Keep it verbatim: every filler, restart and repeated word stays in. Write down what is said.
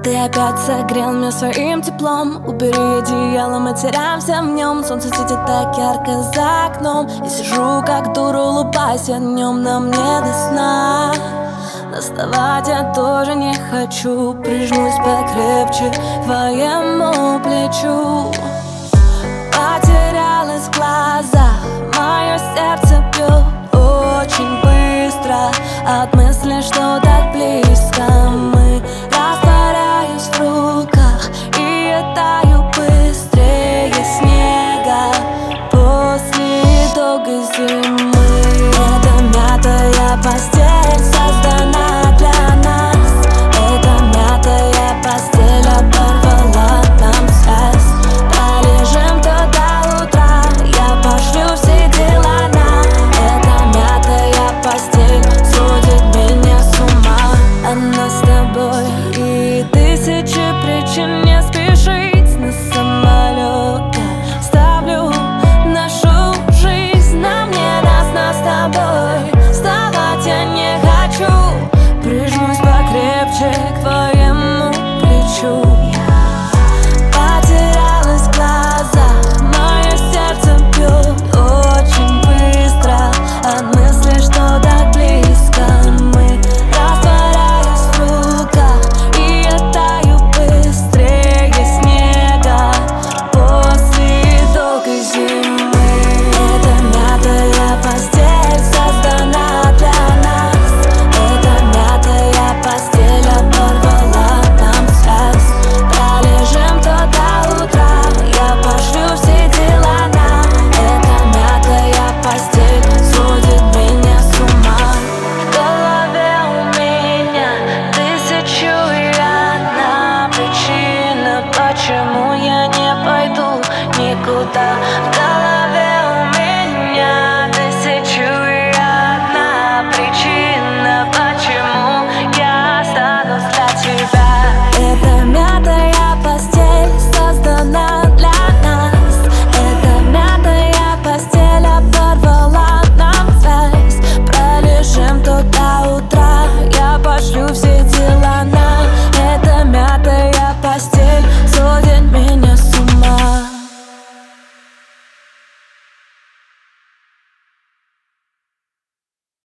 Ты опять согрел меня своим теплом. Убери одеяло, мы теряемся в нем. Солнце светит так ярко за окном. Я сижу как дура, улыбаюсь о нем. На мне до сна. Доставать я тоже не хочу. Прижмусь покрепче к твоему плечу. Потерялась в глазах, мое сердце бьет очень быстро от мысли.